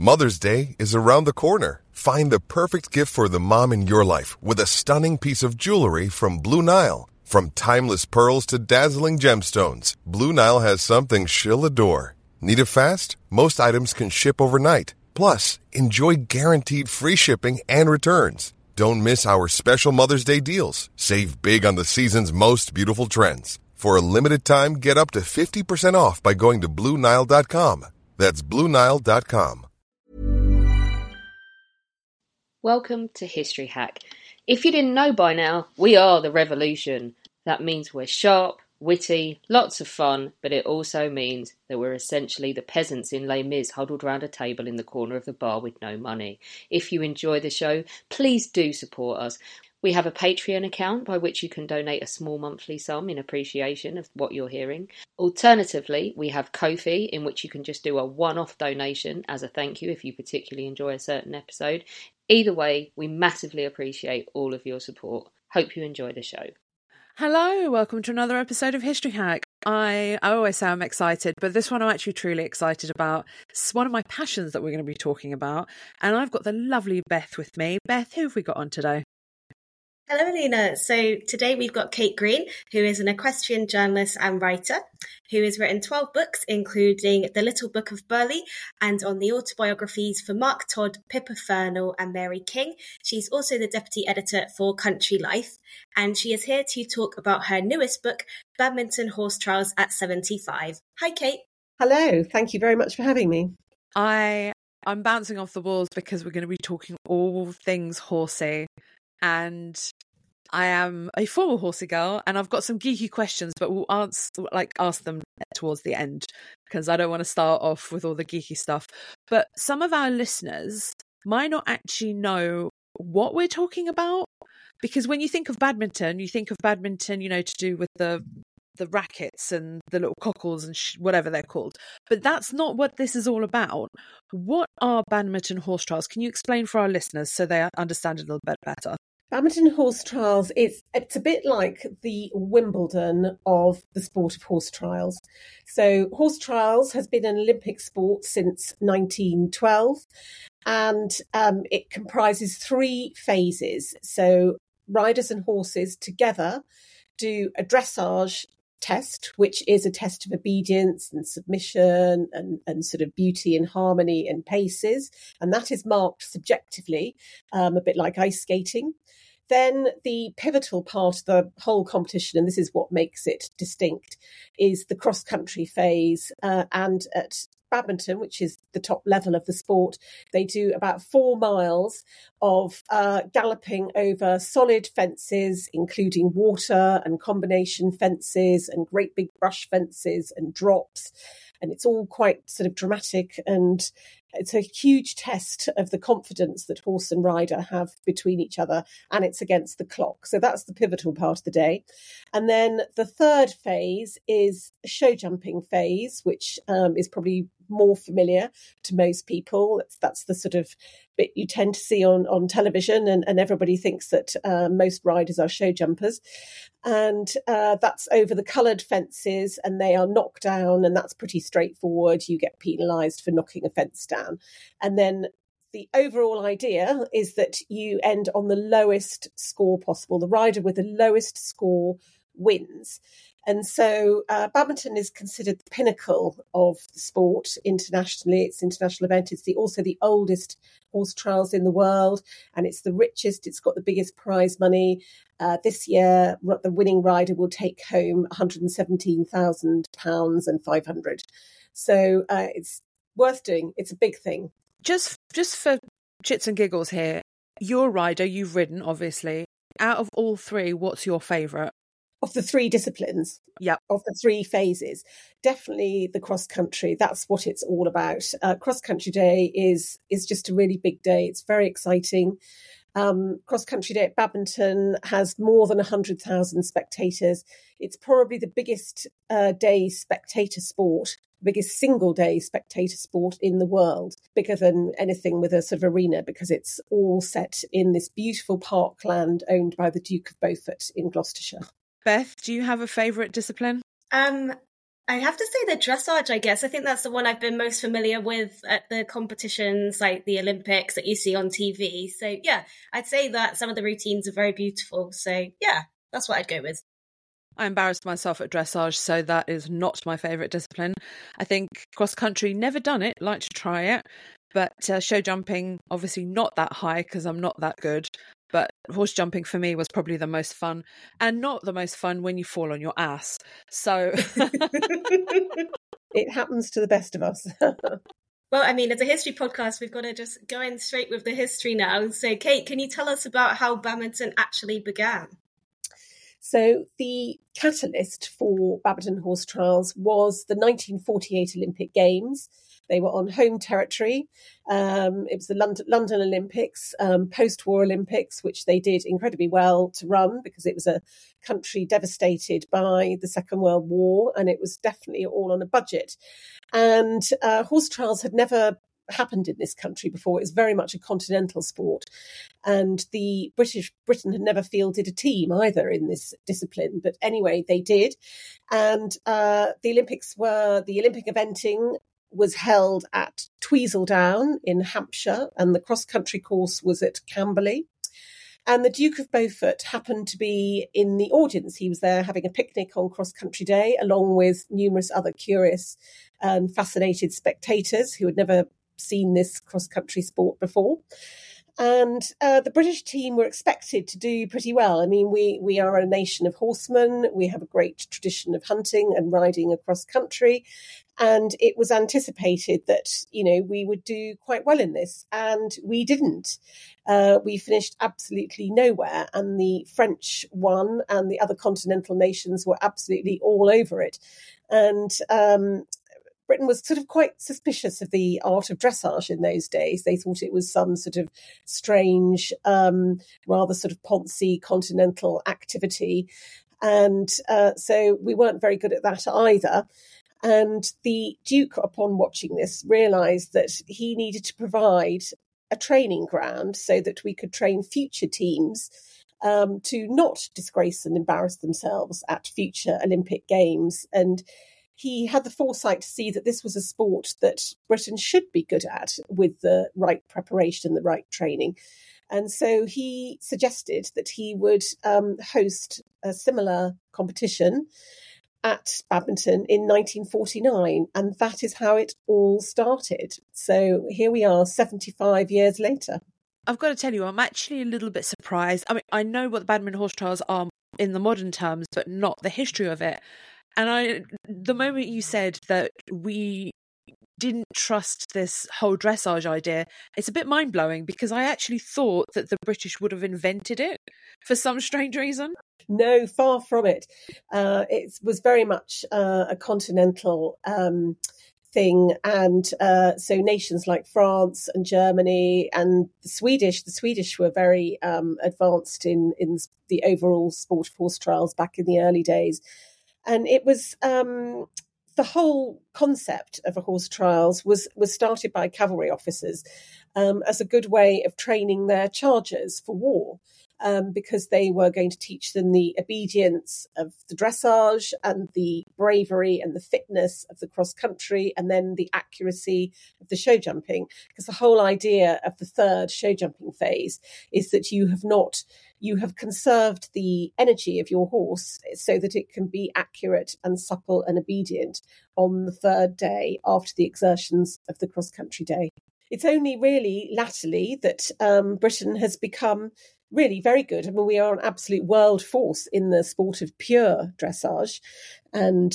Mother's Day is around the corner. Find the perfect gift for the mom in your life with a stunning piece of jewelry from Blue Nile. From timeless pearls to dazzling gemstones, Blue Nile has something she'll adore. Need it fast? Most items can ship overnight. Plus, enjoy guaranteed free shipping and returns. Don't miss our special Mother's Day deals. Save big on the season's most beautiful trends. For a limited time, get up to 50% off by going to BlueNile.com. That's BlueNile.com. Welcome to History Hack. If you didn't know by now, we are the revolution. That means we're sharp, witty, lots of fun, but it also means that we're essentially the peasants in Les Mis huddled round a table in the corner of the bar with no money. If you enjoy the show, please do support us. We have a Patreon account by which you can donate a small monthly sum in appreciation of what you're hearing. Alternatively, we have Ko-fi, in which you can just do a one-off donation as a thank you if you particularly enjoy a certain episode. Either way, we massively appreciate all of your support. Hope you enjoy the show. Hello, welcome to another episode of History Hack. I always say I'm excited, but this one I'm actually truly excited about. It's one of my passions that we're going to be talking about, and I've got the lovely Beth with me. Beth, who have we got on today? Hello, Alina. So today we've got Kate Green, who is an equestrian journalist and writer, who has written 12 books, including The Little Book of Burghley and on the autobiographies for Mark Todd, Pippa Fernell and Mary King. She's also the deputy editor for Country Life, and she is here to talk about her newest book, Badminton Horse Trials at 75. Hi, Kate. Hello. Thank you very much for having me. I'm bouncing off the walls because we're going to be talking all things horsey. And I am a former horsey girl, and I've got some geeky questions, but we'll ask them towards the end because I don't want to start off with all the geeky stuff. But some of our listeners might not actually know what we're talking about, because when you think of badminton, to do with the rackets and the little cockles and whatever they're called. But that's not what this is all about. What are badminton horse trials? Can you explain for our listeners so they understand it a little bit better? Badminton horse trials, it's a bit like the Wimbledon of the sport of horse trials. So horse trials has been an Olympic sport since 1912, and it comprises 3 phases. So riders and horses together do a dressage test, which is a test of obedience and submission and sort of beauty and harmony and paces. And that is marked subjectively, a bit like ice skating. Then the pivotal part of the whole competition, and this is what makes it distinct, is the cross-country phase. And at badminton, which is the top level of the sport, they do about 4 miles of galloping over solid fences, including water and combination fences and great big brush fences and drops. And it's all quite sort of dramatic, and it's a huge test of the confidence that horse and rider have between each other, and it's against the clock. So that's the pivotal part of the day. And then the third phase is a show jumping phase, which is probably more familiar to most people. That's the sort of bit you tend to see on television, and everybody thinks that most riders are show jumpers. And that's over the coloured fences, and they are knocked down, and that's pretty straightforward. You get penalised for knocking a fence down. And then the overall idea is that you end on the lowest score possible. The rider with the lowest score wins. And so badminton is considered the pinnacle of the sport internationally. It's an international event. It's also the oldest horse trials in the world, and it's the richest. It's got the biggest prize money. This year, the winning rider will take home £117,000 and 500. So it's worth doing. It's a big thing. Just for chits and giggles here, your rider, you've ridden, obviously. Out of all 3, what's your favourite? Of the 3 disciplines, yeah, of the 3 phases, definitely the cross country. That's what it's all about. Cross country day is just a really big day. It's very exciting. Cross country day at badminton has more than 100,000 spectators. It's probably the biggest day spectator sport, biggest single day spectator sport in the world, bigger than anything with a sort of arena, because it's all set in this beautiful parkland owned by the Duke of Beaufort in Gloucestershire. Beth, do you have a favourite discipline? I I have to say the dressage, I guess. I think that's the one I've been most familiar with at the competitions, like the Olympics that you see on TV. So yeah, I'd say that some of the routines are very beautiful. So yeah, that's what I'd go with. I embarrassed myself at dressage, so that is not my favourite discipline. I think cross country, never done it, like to try it. But show jumping, obviously not that high because I'm not that good. But horse jumping for me was probably the most fun, and not the most fun when you fall on your ass. So it happens to the best of us. Well, I mean, as a history podcast, we've got to just go in straight with the history now. So, Kate, can you tell us about how badminton actually began? So the catalyst for badminton horse trials was the 1948 Olympic Games. They were on home territory. It was the London Olympics, post-war Olympics, which they did incredibly well to run because it was a country devastated by the Second World War, and it was definitely all on a budget. And horse trials had never happened in this country before. It was very much a continental sport, and Britain had never fielded a team either in this discipline. But anyway, they did, and the Olympic eventing was held at Tweaseldown in Hampshire, and the cross-country course was at Camberley. And the Duke of Beaufort happened to be in the audience. He was there having a picnic on cross-country day, along with numerous other curious and fascinated spectators who had never seen this cross-country sport before. And the British team were expected to do pretty well. I mean, we are a nation of horsemen. We have a great tradition of hunting and riding across country. And it was anticipated that, we would do quite well in this. And we didn't. We finished absolutely nowhere. And the French won, and the other continental nations were absolutely all over it. And Britain was sort of quite suspicious of the art of dressage in those days. They thought it was some sort of strange, rather sort of poncy continental activity. And so we weren't very good at that either. And the Duke, upon watching this, realised that he needed to provide a training ground so that we could train future teams to not disgrace and embarrass themselves at future Olympic Games. And he had the foresight to see that this was a sport that Britain should be good at with the right preparation, the right training. And so he suggested that he would host a similar competition at badminton in 1949. And that is how it all started. So here we are 75 years later. I've got to tell you, I'm actually a little bit surprised. I mean, I know what the badminton horse trials are in the modern terms, but not the history of it. And the moment you said that we didn't trust this whole dressage idea, it's a bit mind-blowing because I actually thought that the British would have invented it for some strange reason. No, far from it. It was very much a continental thing. And so nations like France and Germany and the Swedish were very advanced in the overall sport of horse trials back in the early days. And it was the whole concept of a horse trials was started by cavalry officers as a good way of training their chargers for war, because they were going to teach them the obedience of the dressage and the bravery and the fitness of the cross country, and then the accuracy of the show jumping. Because the whole idea of the third show jumping phase is that you have conserved the energy of your horse so that it can be accurate and supple and obedient on the third day after the exertions of the cross-country day. It's only really latterly that Britain has become really very good. I mean, we are an absolute world force in the sport of pure dressage, and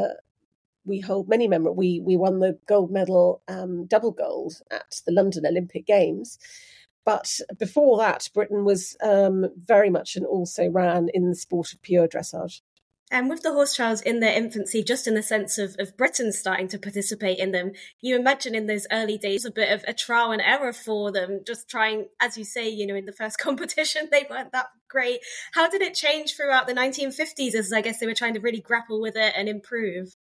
we hold many memories. We won the gold medal, double gold, at the London Olympic Games. But before that, Britain was very much and also ran in the sport of pure dressage. And with the horse trials in their infancy, just in the sense of Britain starting to participate in them, you imagine in those early days a bit of a trial and error for them, just trying, as you say, in the first competition, they weren't that great. How did it change throughout the 1950s as I guess they were trying to really grapple with it and improve?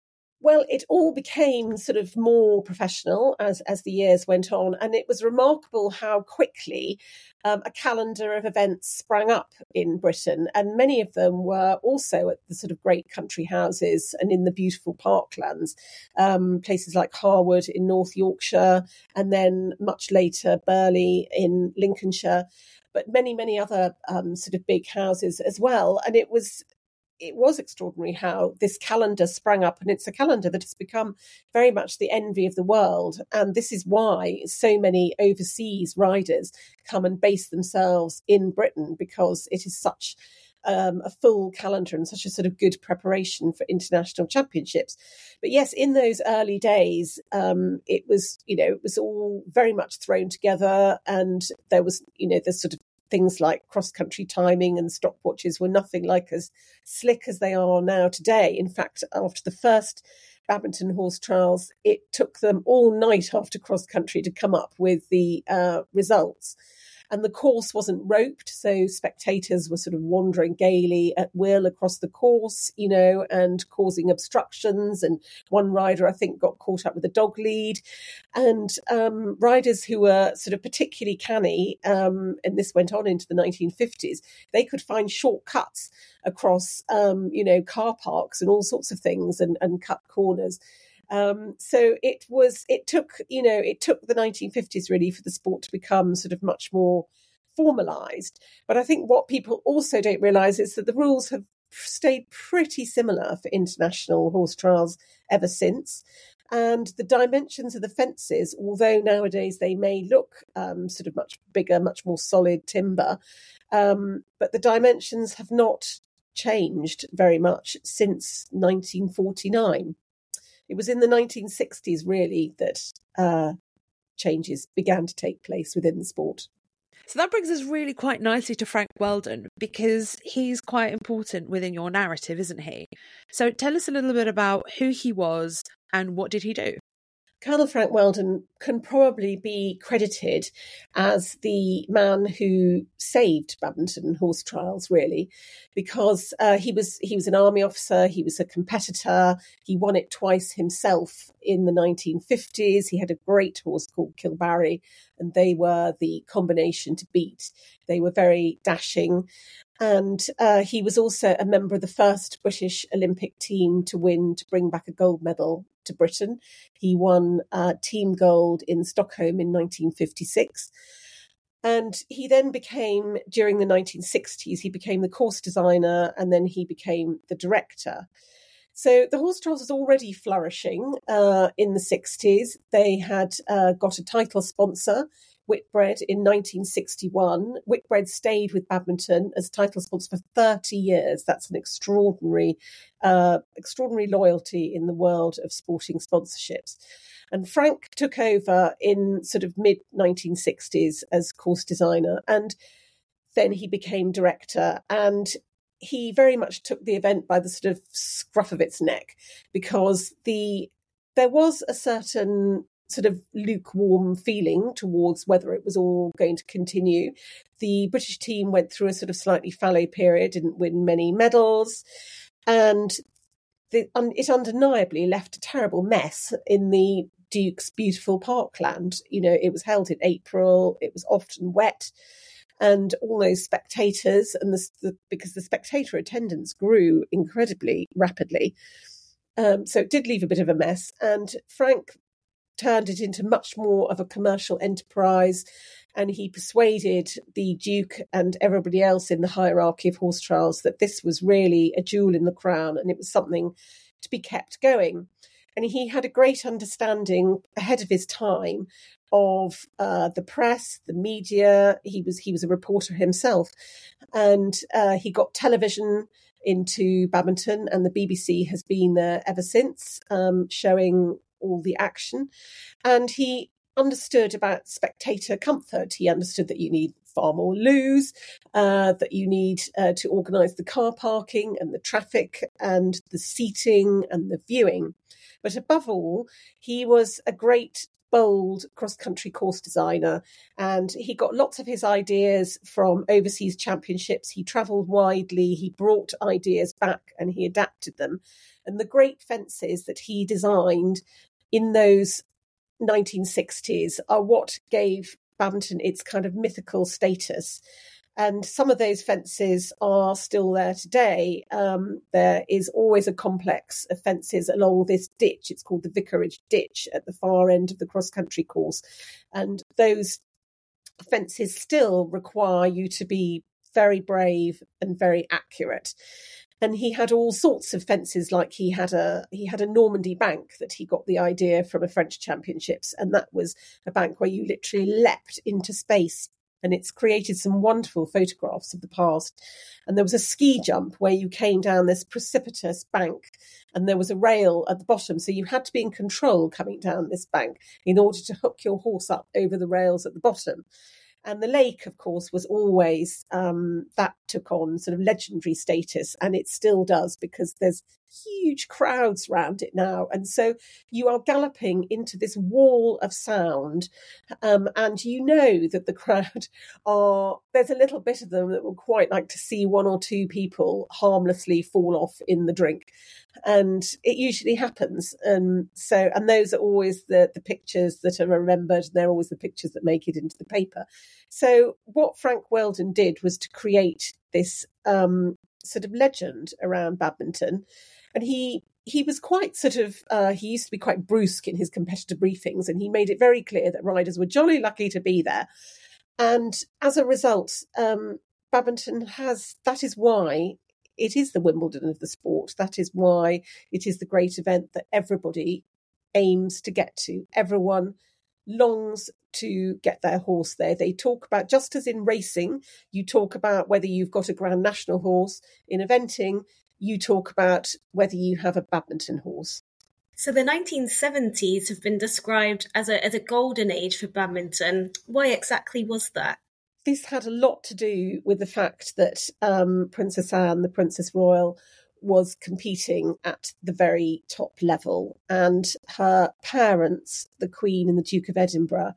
Well, it all became sort of more professional as the years went on, and it was remarkable how quickly a calendar of events sprang up in Britain, and many of them were also at the sort of great country houses and in the beautiful parklands, places like Harwood in North Yorkshire, and then much later Burley in Lincolnshire, but many other sort of big houses as well. And it was extraordinary how this calendar sprang up, and it's a calendar that has become very much the envy of the world. And this is why so many overseas riders come and base themselves in Britain, because it is such a full calendar and such a sort of good preparation for international championships. But yes, in those early days, it was all very much thrown together, and there was, the sort of things like cross-country timing and stopwatches were nothing like as slick as they are now today. In fact, after the first Badminton horse trials, it took them all night after cross-country to come up with the results. And the course wasn't roped, so spectators were sort of wandering gaily at will across the course, and causing obstructions. And one rider, I think, got caught up with a dog lead. And riders who were sort of particularly canny, and this went on into the 1950s, they could find shortcuts across, car parks and all sorts of things, and cut corners. So it took the 1950s really for the sport to become sort of much more formalised. But I think what people also don't realise is that the rules have stayed pretty similar for international horse trials ever since. And the dimensions of the fences, although nowadays they may look sort of much bigger, much more solid timber, but the dimensions have not changed very much since 1949. It was in the 1960s, really, that changes began to take place within the sport. So that brings us really quite nicely to Frank Weldon, because he's quite important within your narrative, isn't he? So tell us a little bit about who he was and what did he do? Colonel Frank Weldon can probably be credited as the man who saved badminton horse trials, really, because he was an army officer, he was a competitor, he won it twice himself in the 1950s. He had a great horse called Kilbarry, and they were the combination to beat. They were very dashing. And he was also a member of the first British Olympic team to bring back a gold medal to Britain. He won team gold in Stockholm in 1956. And he then became, during the 1960s, he became the course designer, and then he became the director. So the horse trials was already flourishing in the 60s. They had got a title sponsor, Whitbread, in 1961. Whitbread stayed with badminton as title sponsor for 30 years. That's an extraordinary loyalty in the world of sporting sponsorships. And Frank took over in sort of mid-1960s as course designer, and then he became director. And he very much took the event by the sort of scruff of its neck, because there was a certain sort of lukewarm feeling towards whether it was all going to continue. The British team went through a sort of slightly fallow period, didn't win many medals, and it undeniably left a terrible mess in the Duke's beautiful parkland. It was held in April, it was often wet, and all those spectators, and because the spectator attendance grew incredibly rapidly. So it did leave a bit of a mess, and Frank turned it into much more of a commercial enterprise, and he persuaded the Duke and everybody else in the hierarchy of horse trials that this was really a jewel in the crown, and it was something to be kept going. And he had a great understanding ahead of his time of the press, the media. He was a reporter himself, and he got television into badminton, and the BBC has been there ever since, showing all the action. And he understood about spectator comfort. He understood that you need far more loos, that you need to organise the car parking and the traffic and the seating and the viewing. But above all, he was a great bold cross-country course designer, and he got lots of his ideas from overseas championships. He travelled widely, he brought ideas back and he adapted them. And the great fences that he designed in those 1960s are what gave badminton its kind of mythical status. And some of those fences are still there today. There is always a complex of fences along this ditch. It's called the Vicarage Ditch at the far end of the cross-country course. And those fences still require you to be very brave and very accurate. And he had all sorts of fences, like he had a Normandy bank that he got the idea from a French championships. And that was a bank where you literally leapt into space. And it's created some wonderful photographs of the past. And there was a ski jump where you came down this precipitous bank and there was a rail at the bottom. So you had to be in control coming down this bank in order to hook your horse up over the rails at the bottom. And the lake, of course, was always, that took on sort of legendary status, and it still does because there's huge crowds around it now. And so you are galloping into this wall of sound, and you know that the crowd there's a little bit of them that would quite like to see one or two people harmlessly fall off in the drink. And it usually happens. And those are always the pictures that are remembered. They're always the pictures that make it into the paper. So what Frank Weldon did was to create this sort of legend around badminton. And he was quite he used to be quite brusque in his competitor briefings, and he made it very clear that riders were jolly lucky to be there. And as a result, badminton that is why it is the Wimbledon of the sport. That is why it is the great event that everybody aims to get to. Everyone longs to get their horse there. They talk about, just as in racing, you talk about whether you've got a Grand National horse. In eventing, you talk about whether you have a badminton horse. So the 1970s have been described as a golden age for badminton. Why exactly was that? This had a lot to do with the fact that Princess Anne, the Princess Royal, was competing at the very top level, and her parents, the Queen and the Duke of Edinburgh,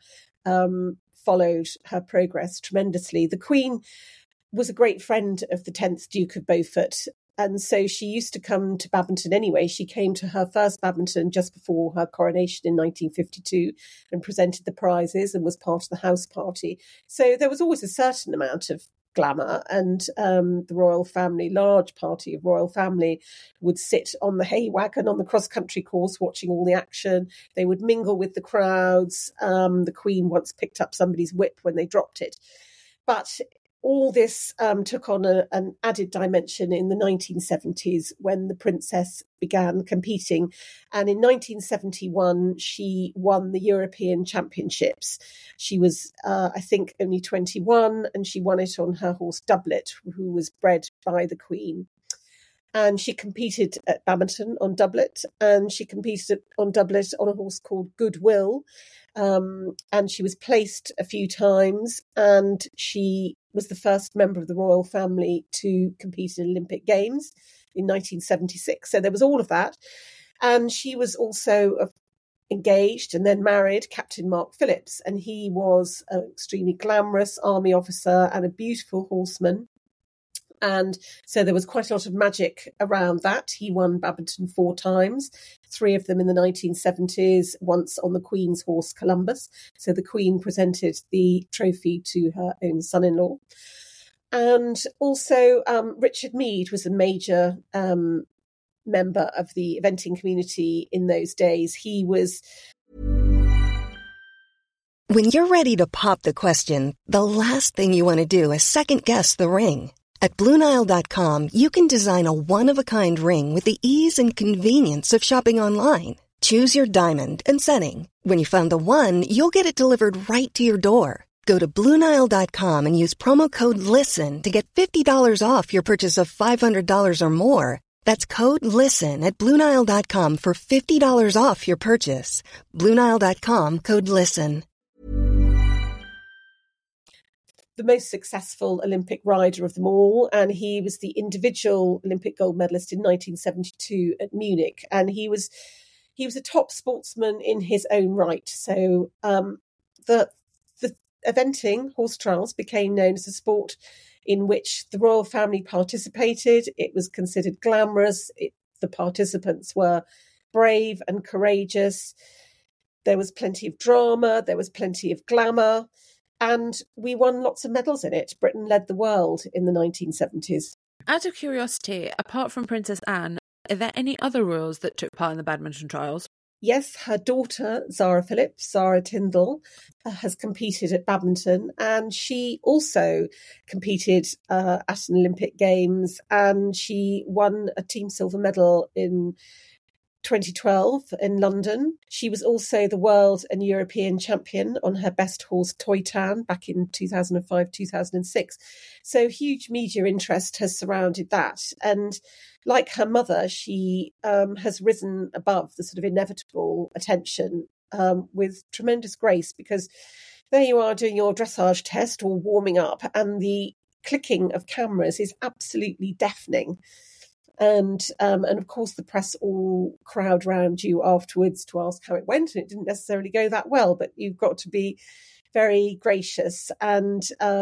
followed her progress tremendously. The Queen was a great friend of the 10th Duke of Beaufort, and so she used to come to badminton anyway. She came to her first badminton just before her coronation in 1952 and presented the prizes and was part of the house party. So there was always a certain amount of glamour, and the royal family, large party of royal family, would sit on the hay wagon on the cross-country course watching all the action. They would mingle with the crowds. The Queen once picked up somebody's whip when they dropped it. But all this took on an added dimension in the 1970s when the princess began competing. And in 1971, she won the European Championships. She was, I think, only 21, and she won it on her horse Doublet, who was bred by the Queen. And she competed at badminton on Doublet, and she competed on Doublet on a horse called Goodwill. And she was placed a few times, and she was the first member of the royal family to compete in Olympic Games in 1976. So there was all of that. And she was also engaged and then married Captain Mark Phillips. And he was an extremely glamorous army officer and a beautiful horseman. And so there was quite a lot of magic around that. He won badminton 4 times, 3 of them in the 1970s, once on the Queen's horse Columbus. So the Queen presented the trophy to her own son-in-law. And also Richard Meade was a major member of the eventing community in those days. He was... When you're ready to pop the question, the last thing you want to do is second-guess the ring. At BlueNile.com, you can design a one-of-a-kind ring with the ease and convenience of shopping online. Choose your diamond and setting. When you find the one, you'll get it delivered right to your door. Go to BlueNile.com and use promo code LISTEN to get $50 off your purchase of $500 or more. That's code LISTEN at BlueNile.com for $50 off your purchase. BlueNile.com, code LISTEN. The most successful Olympic rider of them all, and he was the individual Olympic gold medalist in 1972 at Munich. And he was he was a top sportsman in his own right. So the eventing, horse trials, became known as a sport in which the royal family participated. It was considered glamorous. The participants were brave and courageous. There was plenty of drama. There was plenty of glamour. And we won lots of medals in it. Britain led the world in the 1970s. Out of curiosity, apart from Princess Anne, are there any other royals that took part in the badminton trials? Yes, her daughter, Zara Phillips, Zara Tyndall, has competed at badminton, and she also competed at an Olympic Games, and she won a team silver medal in 2012 in London. She was also the world and European champion on her best horse Toy Tan back in 2005-2006. So huge media interest has surrounded that. And like her mother, she has risen above the sort of inevitable attention with tremendous grace, because there you are doing your dressage test or warming up, and the clicking of cameras is absolutely deafening. And of course, the press all crowd round you afterwards to ask how it went. And it didn't necessarily go that well, but you've got to be very gracious. And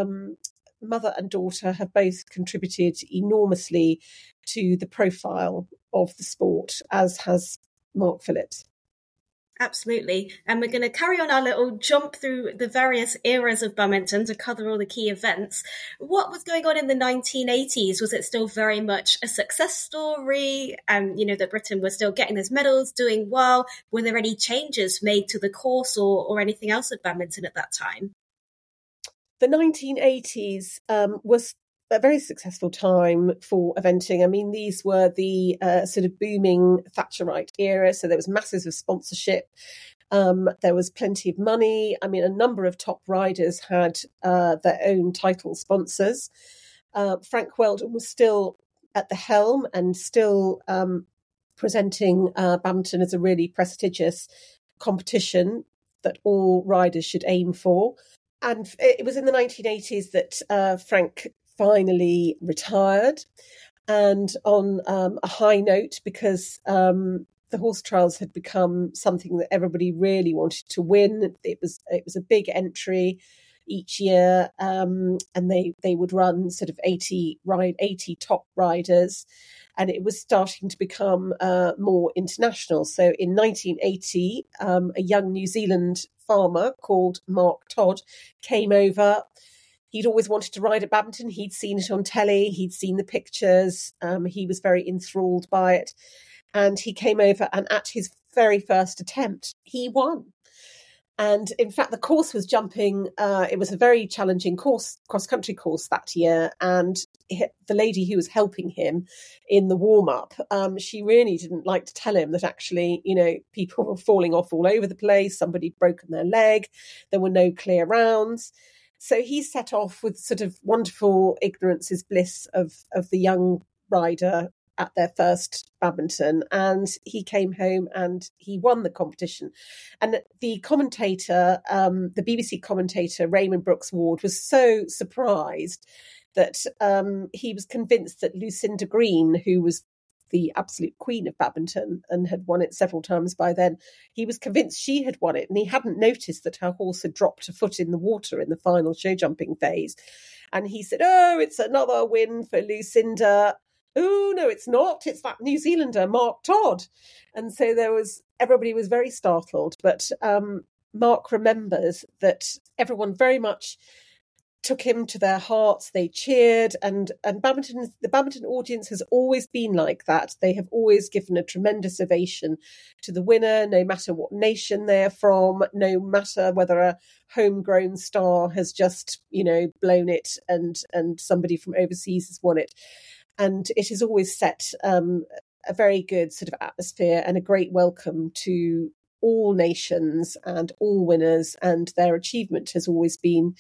mother and daughter have both contributed enormously to the profile of the sport, as has Mark Phillips. Absolutely. And we're going to carry on our little jump through the various eras of badminton to cover all the key events. What was going on in the 1980s? Was it still very much a success story? And, that Britain was still getting those medals, doing well? Were there any changes made to the course or anything else at badminton at that time? The 1980s was a very successful time for eventing. I mean, these were the sort of booming Thatcherite era. So there was masses of sponsorship. There was plenty of money. I mean, a number of top riders had their own title sponsors. Frank Weldon was still at the helm and still presenting badminton as a really prestigious competition that all riders should aim for. And it was in the 1980s that Frank finally retired, and on a high note, because the horse trials had become something that everybody really wanted to win. It was a big entry each year, and they would run sort of 80 top riders, and it was starting to become more international. So in 1980, a young New Zealand farmer called Mark Todd came over. He'd always wanted to ride at badminton. He'd seen it on telly. He'd seen the pictures. He was very enthralled by it. And he came over, and at his very first attempt, he won. And in fact, the course was jumping. It was a very challenging cross-country course that year. And the lady who was helping him in the warm-up, she really didn't like to tell him that actually, people were falling off all over the place. Somebody had broken their leg. There were no clear rounds. So he set off with sort of wonderful ignorance is bliss of the young rider at their first badminton, and he came home and he won the competition. And the commentator, the BBC commentator, Raymond Brooks Ward, was so surprised that he was convinced that Lucinda Green, who was the absolute queen of badminton and had won it several times by then, he was convinced she had won it, and he hadn't noticed that her horse had dropped a foot in the water in the final show jumping phase. And he said, "Oh, it's another win for Lucinda." "Oh, no, it's not. It's that New Zealander, Mark Todd." And so everybody was very startled. But Mark remembers that everyone very much took him to their hearts. They cheered, and the badminton audience has always been like that. They have always given a tremendous ovation to the winner, no matter what nation they're from, no matter whether a homegrown star has just, blown it and somebody from overseas has won it. And it has always set a very good sort of atmosphere and a great welcome to all nations and all winners, and their achievement has always been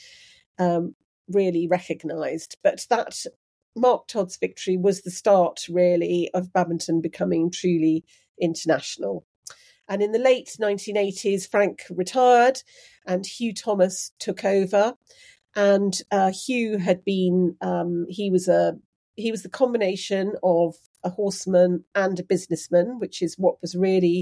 really recognised. But that Mark Todd's victory was the start, really, of badminton becoming truly international. And in the late 1980s, Frank retired and Hugh Thomas took over. And Hugh had been, he was the combination of a horseman and a businessman, which is what was really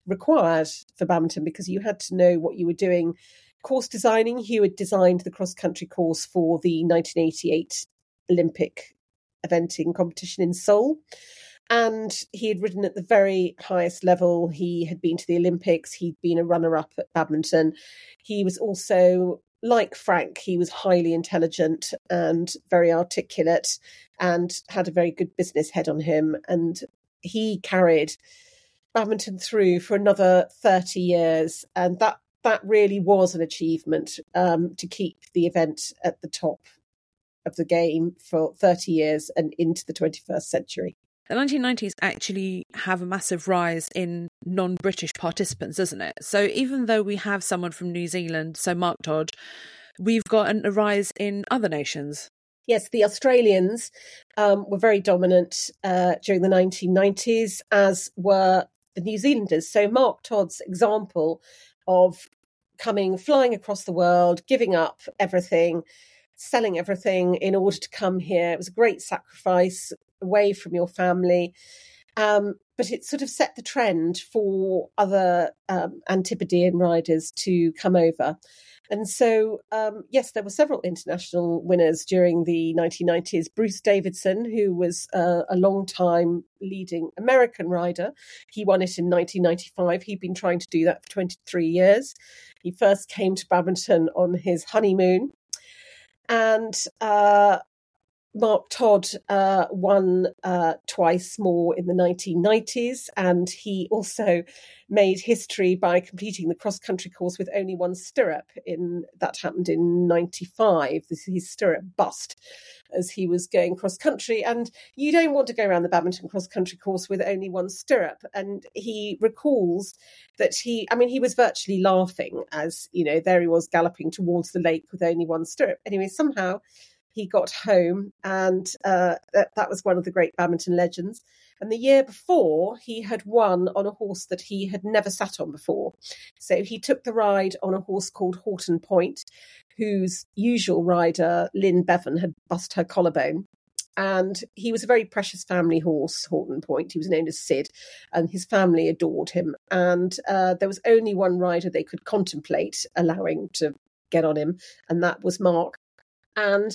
required for badminton because you had to know what you were doing. Course designing, he had designed the cross-country course for the 1988 Olympic eventing competition in Seoul. And he had ridden at the very highest level. He had been to the Olympics. He'd been a runner-up at badminton. He was also, like Frank, he was highly intelligent and very articulate and had a very good business head on him. And he carried badminton through for another 30 years. And that really was an achievement, to keep the event at the top of the game for 30 years and into the 21st century. The 1990s actually have a massive rise in non-British participants, doesn't it? So even though we have someone from New Zealand, so Mark Todd, we've got a rise in other nations. Yes, the Australians were very dominant during the 1990s, as were the New Zealanders. So Mark Todd's example of flying across the world, giving up everything, selling everything in order to come here. It was a great sacrifice away from your family. But it sort of set the trend for other Antipodean riders to come over. And so, yes, there were several international winners during the 1990s. Bruce Davidson, who was a long-time leading American rider, he won it in 1995. He'd been trying to do that for 23 years. He first came to badminton on his honeymoon. And Mark Todd won twice more in the 1990s, and he also made history by completing the cross-country course with only one stirrup. That happened in 95. This is his stirrup bust as he was going cross-country, and you don't want to go around the badminton cross-country course with only one stirrup. And he recalls that he was virtually laughing as, there he was galloping towards the lake with only one stirrup. Anyway, somehow he got home, and that was one of the great badminton legends. And the year before, he had won on a horse that he had never sat on before. So he took the ride on a horse called Horton Point, whose usual rider, Lynn Bevan, had bust her collarbone. And he was a very precious family horse, Horton Point. He was known as Sid, and his family adored him. And there was only one rider they could contemplate allowing to get on him, and that was Mark. And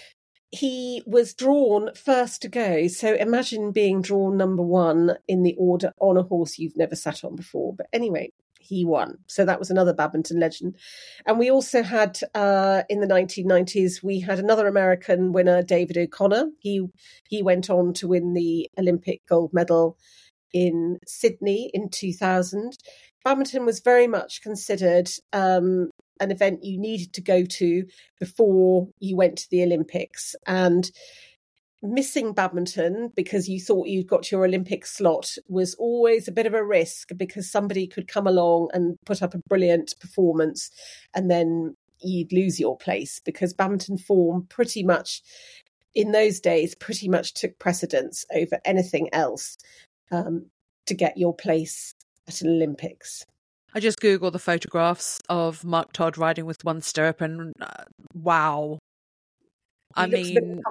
he was drawn first to go. So imagine being drawn number one in the order on a horse you've never sat on before. But anyway, he won. So that was another badminton legend. And we also had, in the 1990s, we had another American winner, David O'Connor. He went on to win the Olympic gold medal in Sydney in 2000. Badminton was very much considered an event you needed to go to before you went to the Olympics. And missing badminton because you thought you'd got your Olympic slot was always a bit of a risk, because somebody could come along and put up a brilliant performance and then you'd lose your place, because badminton form pretty much in those days pretty much took precedence over anything else to get your place at an Olympics. I just Googled the photographs of Mark Todd riding with one stirrup, and wow. I mean,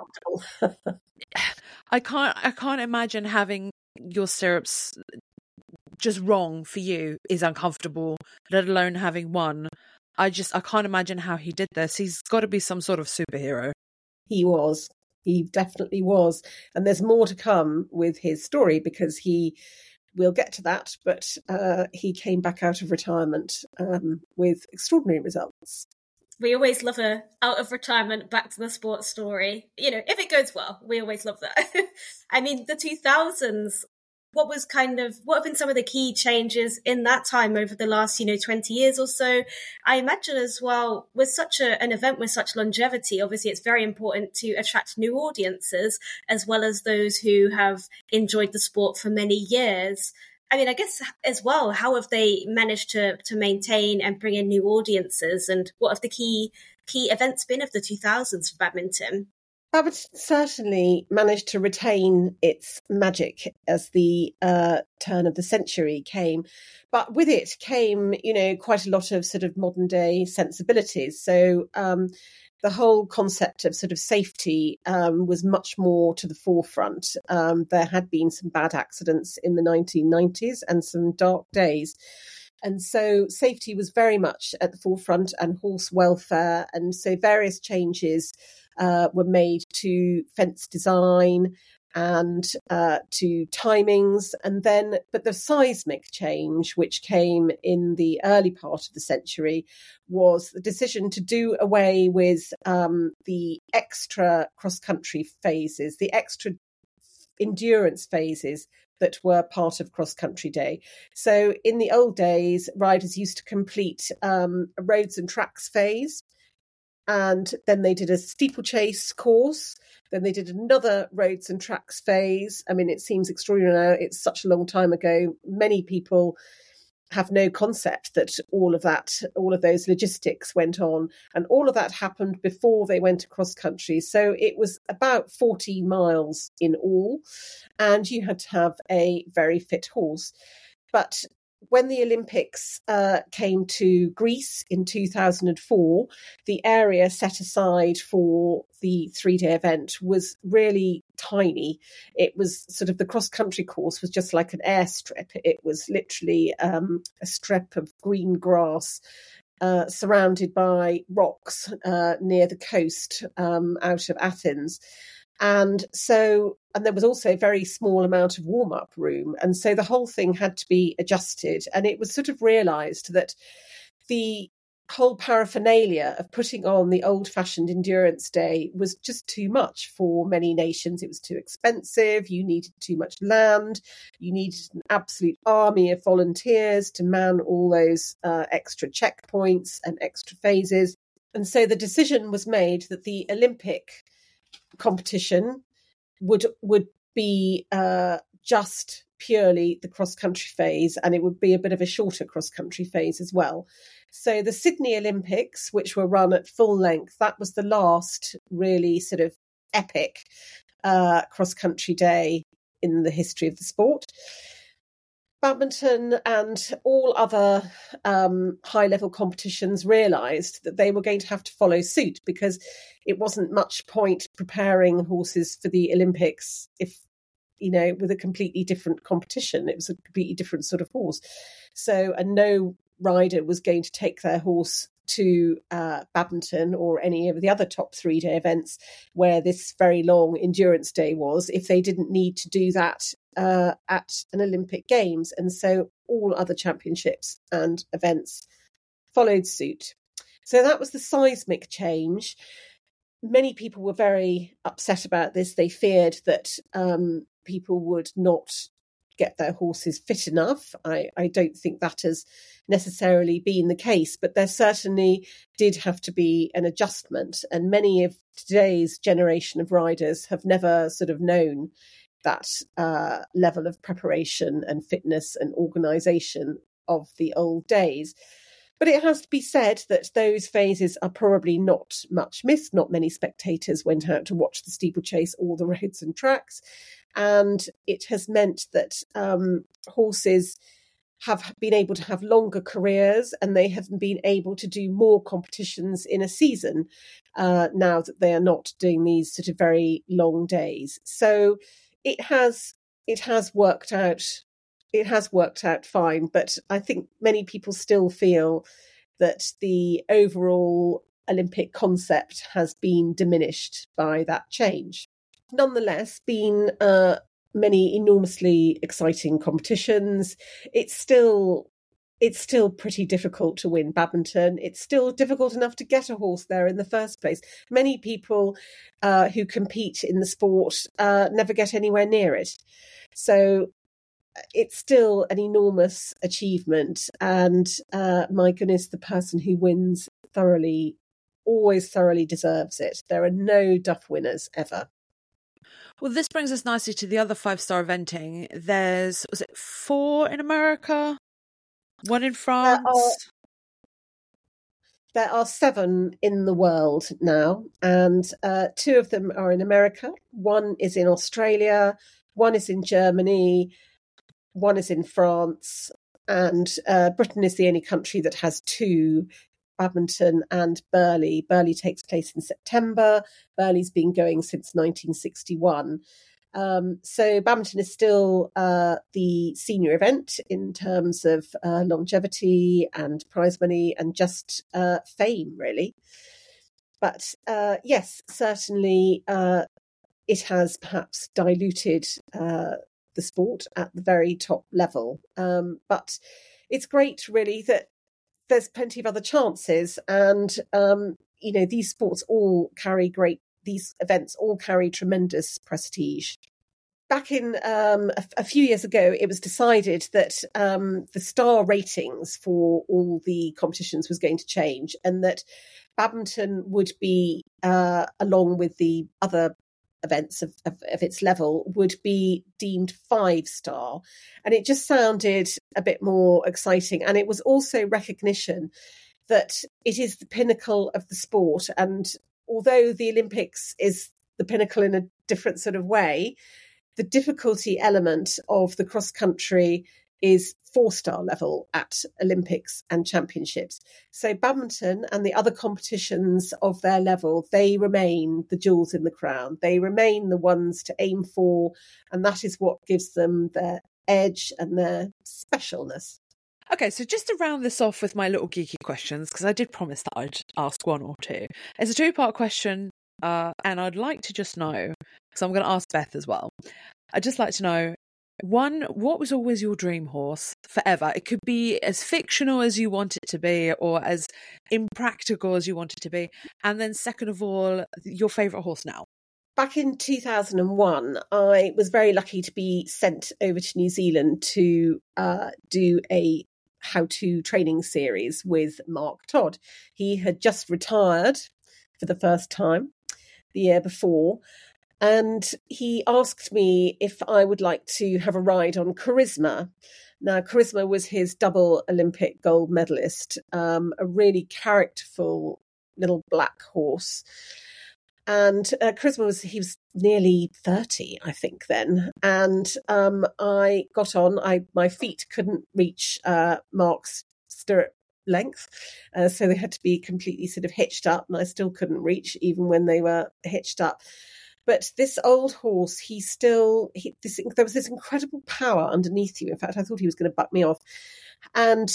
I can't imagine having your stirrups just wrong for you is uncomfortable, let alone having one. I can't imagine how he did this. He's got to be some sort of superhero. He definitely was. And there's more to come with his story, because we'll get to that, but he came back out of retirement with extraordinary results. We always love a out of retirement, back to the sports story. If it goes well, we always love that. I mean, the 2000s, what have been some of the key changes in that time over the last, 20 years or so? I imagine as well, with such an event with such longevity, obviously it's very important to attract new audiences, as well as those who have enjoyed the sport for many years. I mean, I guess as well, how have they managed to maintain and bring in new audiences? And what have the key events been of the 2000s for badminton? Badminton certainly managed to retain its magic as the turn of the century came. But with it came, quite a lot of sort of modern day sensibilities. So the whole concept of sort of safety was much more to the forefront. There had been some bad accidents in the 1990s and some dark days. And so safety was very much at the forefront, and horse welfare. And so various changes were made to fence design and to timings. But the seismic change, which came in the early part of the century, was the decision to do away with the extra cross-country phases, the extra endurance phases that were part of cross-country day. So in the old days, riders used to complete a roads and tracks phase, and then they did a steeplechase course. Then they did another roads and tracks phase. I mean, it seems extraordinary now. It's such a long time ago. Many people have no concept that all of those logistics went on, and all of that happened before they went across country. So it was about 14 miles in all, and you had to have a very fit horse. But when the Olympics came to Greece in 2004, the area set aside for the 3-day event was really tiny. It was sort of, the cross-country course was just like an airstrip. It was literally a strip of green grass surrounded by rocks near the coast out of Athens. And there was also a very small amount of warm-up room. And so the whole thing had to be adjusted. And it was sort of realised that the whole paraphernalia of putting on the old-fashioned endurance day was just too much for many nations. It was too expensive. You needed too much land. You needed an absolute army of volunteers to man all those extra checkpoints and extra phases. And so the decision was made that the Olympic competition would be just purely the cross-country phase, and it would be a bit of a shorter cross-country phase as well. So the Sydney Olympics, which were run at full length, that was the last really sort of epic cross-country day in the history of the sport. Badminton and all other high-level competitions realised that they were going to have to follow suit, because it wasn't much point preparing horses for the Olympics if, with a completely different competition. It was a completely different sort of horse. So, and no rider was going to take their horse to Badminton or any of the other top 3-day events where this very long endurance day was, if they didn't need to do that at an Olympic Games. And so all other championships and events followed suit. So that was the seismic change. Many people were very upset about this. They feared that people would not get their horses fit enough. I don't think that has necessarily been the case, but there certainly did have to be an adjustment. And many of today's generation of riders have never sort of known that level of preparation and fitness and organisation of the old days. But it has to be said that those phases are probably not much missed. Not many spectators went out to watch the steeplechase or the roads and tracks. And it has meant that horses have been able to have longer careers, and they have been able to do more competitions in a season now that they are not doing these sort of very long days. So it has worked out. It has worked out fine, but I think many people still feel that the overall Olympic concept has been diminished by that change. Nonetheless, been many enormously exciting competitions. It's still pretty difficult to win badminton. It's still difficult enough to get a horse there in the first place. Many people who compete in the sport never get anywhere near it. So it's still an enormous achievement. And my goodness, the person who wins always thoroughly deserves it. There are no duff winners ever. Well, this brings us nicely to the other 5-star eventing. Was it 4 in America? 1 in France? There are 7 in the world now, and 2 of them are in America. 1 is in Australia, 1 is in Germany, 1 is in France, and Britain is the only country that has 2, Badminton and Burghley. Burghley takes place in September. Burghley's been going since 1961. So badminton is still the senior event in terms of longevity and prize money and just fame, really. But yes, certainly it has perhaps diluted the sport at the very top level. But it's great, really, that there's plenty of other chances. And, these sports all carry these events all carry tremendous prestige. Back in a few years ago, it was decided that the star ratings for all the competitions was going to change, and that badminton would be, along with the other events of its level, would be deemed 5-star. And it just sounded a bit more exciting. And it was also recognition that it is the pinnacle of the sport. And although the Olympics is the pinnacle in a different sort of way, the difficulty element of the cross country is 4-star level at Olympics and championships. So badminton and the other competitions of their level, they remain the jewels in the crown. They remain the ones to aim for, and that is what gives them their edge and their specialness. Okay, so just to round this off with my little geeky questions, because I did promise that I'd ask 1 or 2. It's a 2-part question, and I'd like to just know, because I'm going to ask Beth as well. I'd just like to know, 1, what was always your dream horse forever? It could be as fictional as you want it to be, or as impractical as you want it to be. And then second of all, your favourite horse now. Back in 2001, I was very lucky to be sent over to New Zealand to do a how-to training series with Mark Todd. He had just retired for the first time the year before, and he asked me if I would like to have a ride on Charisma. Now, Charisma was his double Olympic gold medalist, a really characterful little black horse. And Charisma he was nearly 30, I think, then. And I got on. My feet couldn't reach Mark's stirrup length, so they had to be completely sort of hitched up, and I still couldn't reach even when they were hitched up. But this old horse, there was this incredible power underneath you. In fact, I thought he was going to buck me off. And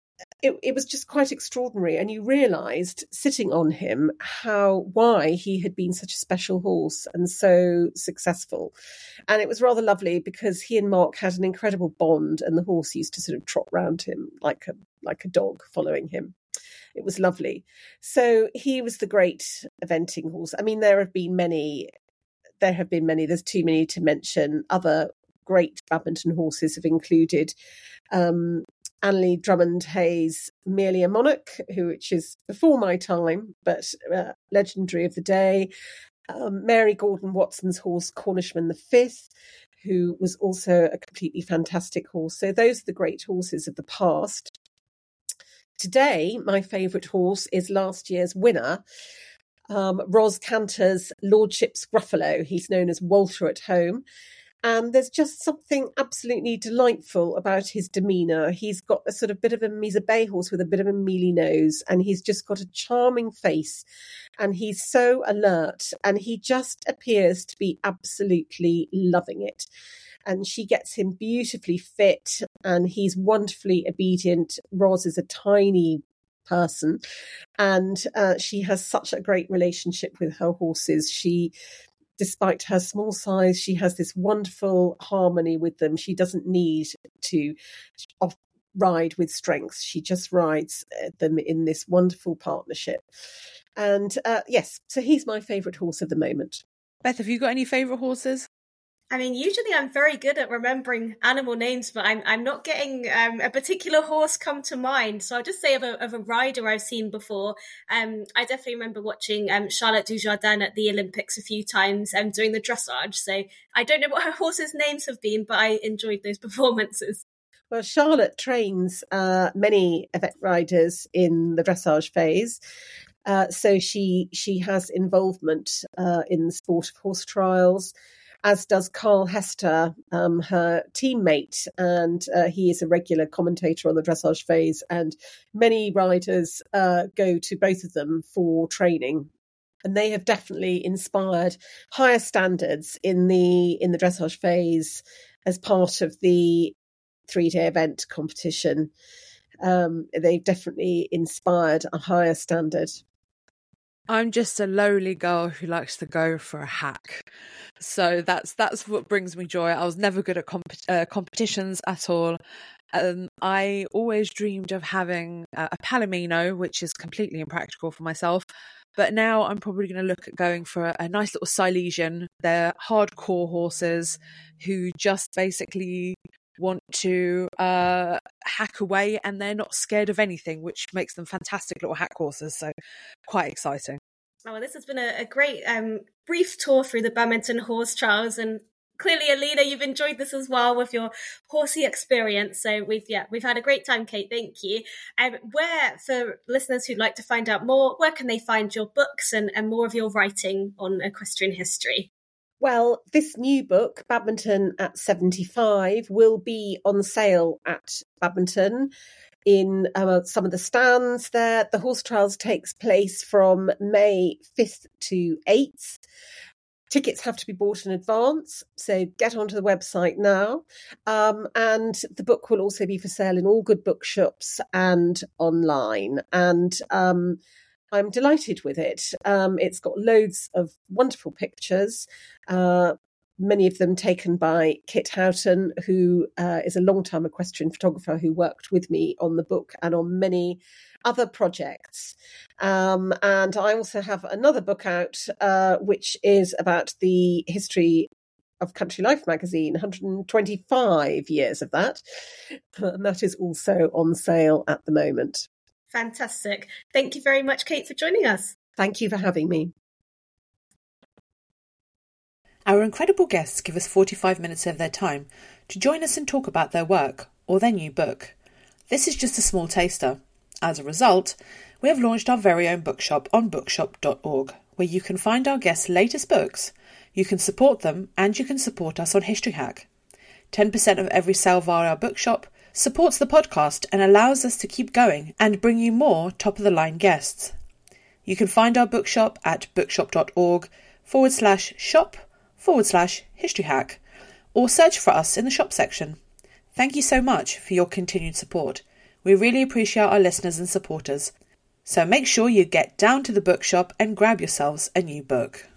it was just quite extraordinary. And you realised, sitting on him, why he had been such a special horse and so successful. And it was rather lovely because he and Mark had an incredible bond, and the horse used to sort of trot round him like a dog following him. It was lovely. So he was the great eventing horse. I mean, there have been many. There's too many to mention. Other great badminton horses have included Anneli Drummond-Hayes' Merely a Monarch, which is before my time, but legendary of the day. Mary Gordon-Watson's horse, Cornishman V, who was also a completely fantastic horse. So those are the great horses of the past. Today, my favourite horse is last year's winner, Ros Cantor's Lordship's Gruffalo. He's known as Walter at home. And there's just something absolutely delightful about his demeanour. He's got he's a bay horse with a bit of a mealy nose, and he's just got a charming face, and he's so alert, and he just appears to be absolutely loving it. And she gets him beautifully fit, and he's wonderfully obedient. Ros is a tiny person, and she has such a great relationship with her horses. Despite her small size, she has this wonderful harmony with them. She doesn't need to ride with strength. She just rides them in this wonderful partnership. And yes, so he's my favourite horse of the moment. Beth, have you got any favourite horses? I mean, usually I'm very good at remembering animal names, but I'm not getting a particular horse come to mind. So I'll just say of a rider I've seen before. I definitely remember watching Charlotte Dujardin at the Olympics a few times doing the dressage. So I don't know what her horses' names have been, but I enjoyed those performances. Well, Charlotte trains many event riders in the dressage phase. So she has involvement in the sport of horse trials, as does Carl Hester, her teammate, and he is a regular commentator on the dressage phase, and many riders go to both of them for training. And they have definitely inspired higher standards in the dressage phase as part of the 3-day event competition. They've definitely inspired a higher standard. I'm just a lowly girl who likes to go for a hack. So that's what brings me joy. I was never good at competitions at all. I always dreamed of having a Palomino, which is completely impractical for myself. But now I'm probably going to look at going for a nice little Silesian. They're hardcore horses who just basically want to hack away, and they're not scared of anything, which makes them fantastic little hack horses. So quite exciting. Oh, well, this has been a great brief tour through the Badminton horse trials, and clearly, Alina, you've enjoyed this as well with your horsey experience. So we've had a great time, Kate. Thank you. Where, for listeners who'd like to find out more, where can they find your books and more of your writing on equestrian history? Well, this new book, Badminton at 75, will be on sale at Badminton in some of the stands there. The horse trials takes place from May 5th to 8th. Tickets have to be bought in advance, so get onto the website now. And the book will also be for sale in all good bookshops and online. And I'm delighted with it. It's got loads of wonderful pictures, many of them taken by Kit Houghton, who is a long-time equestrian photographer who worked with me on the book and on many other projects. And I also have another book out, which is about the history of Country Life magazine, 125 years of that. And that is also on sale at the moment. Fantastic. Thank you very much, Kate, for joining us. Thank you for having me. Our incredible guests give us 45 minutes of their time to join us and talk about their work or their new book. This is just a small taster. As a result, we have launched our very own bookshop on bookshop.org, where you can find our guests' latest books, you can support them, and you can support us on History Hack. 10% of every sale via our bookshop supports the podcast and allows us to keep going and bring you more top-of-the-line guests. You can find our bookshop at bookshop.org/shop/History Hack, or search for us in the shop section. Thank you so much for your continued support. We really appreciate our listeners and supporters. So make sure you get down to the bookshop and grab yourselves a new book.